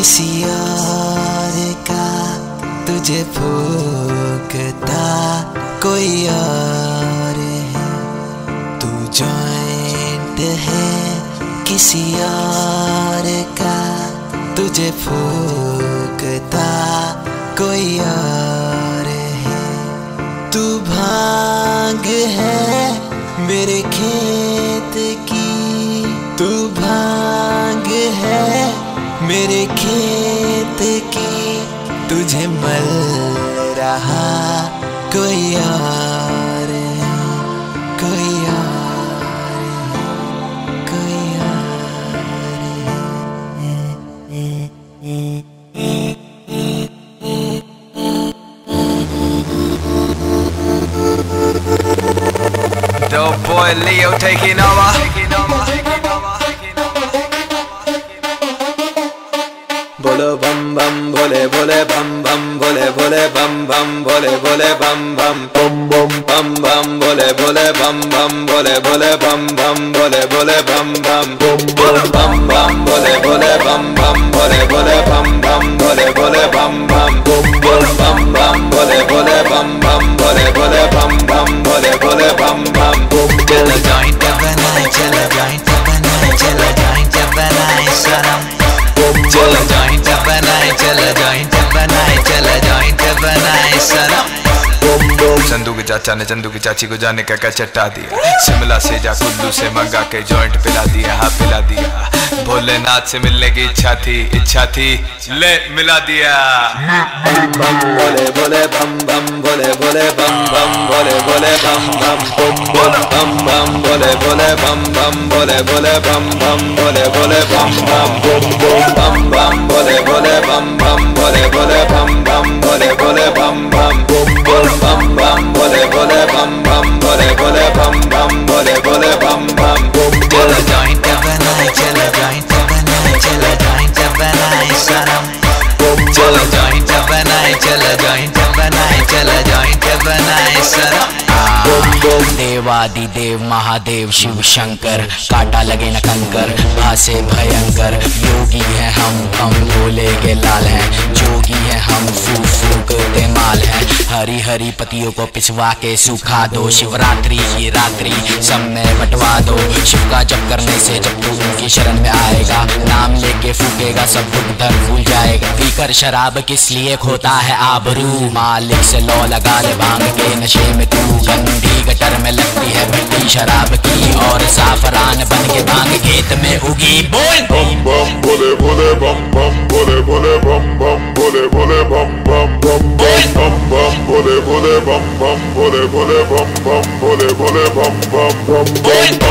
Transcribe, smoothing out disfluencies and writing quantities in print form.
किसी और का तुझे फूकता कोई और है, तू जॉइंट है किसी और का तुझे फूकता कोई और है, तू भांग है मेरे खेत की, तू भांग है मेरे खेत की, तुझे मल रहा कोई और है, कोई और है, कोई Dope boy Leo taking over. Bolo bam bam bole bole bam bam bole bole bam bam bole bole bam bam bam bam bam bole bole bam bam bole bole bam bam bole bole bam bam bam bam bole bole bam bam bole bole bam bam bole bole bam bam bam bam bole bole bam bam bole bole bam bam bole bole bam bam. चलो joint बनाए, चलो joint बनाए, चलो joint बनाए सनम, चलो joint बनाए, चलो joint बनाए, चलो जॉइंट बनाए सनम। चंदू के चाचा ने चंदू की चाची को जाने का चट्टा दिया, शिमला से जा कुल्लू से मंगा के जॉइंट पिला दिया, हाँ पिला दिया, भोलेनाथ से मिलने की इच्छा थी ले मिला दिया। बम भोले भोले बम बम भोले भोले बम बम भोले भोले बम बम बम बम भोले भोले बम बम भोले भोले बम बम भोले भोले बम बम बम बम भोले भोले बम बम भोले भोले बम बम भोले भोले बम बम बम बम भोले भोले बम बम भोले भोले बम बम भोले भोले बम बम। चलो जॉइंट बनाए, चलो जॉइंट बनाए, चलो जॉइंट बनाए सनम, चलो जॉइंट बनाए, चलो जॉइंट बनाए, चलो जॉइंट बनाए सनम। देवादिदेव महादेव शिव शंकर, काटा लगे न कंकर, भासे भयंकर, योगी है हम भोले के लाल हैं, जोगी है हम फूक दे माल हैं, हरी हरी पतियों को पिछवा के सुखा दो, शिवरात्रि की रात्रि सब में बंटवा दो, शिव का जप करने से जब तू उनकी शरण में आएगा, नाम लेके फूकेगा सब दुख दर्द भूल जाएगा, पीकर शराब किस लिए खोता है आबरू, मालिक से लौ लगा ले भांग के नशे में तू, गंदी गटर में लगती है मिट्टी शराब की, और साफरान बन के भांग खेत में उगी। बोल बम बम भोले भोले बम बम भोले भोले बम बम भोले भोले बम बम बम बम बम भोले भोले बम बम भोले भोले बम बम भोले भोले बम बम बम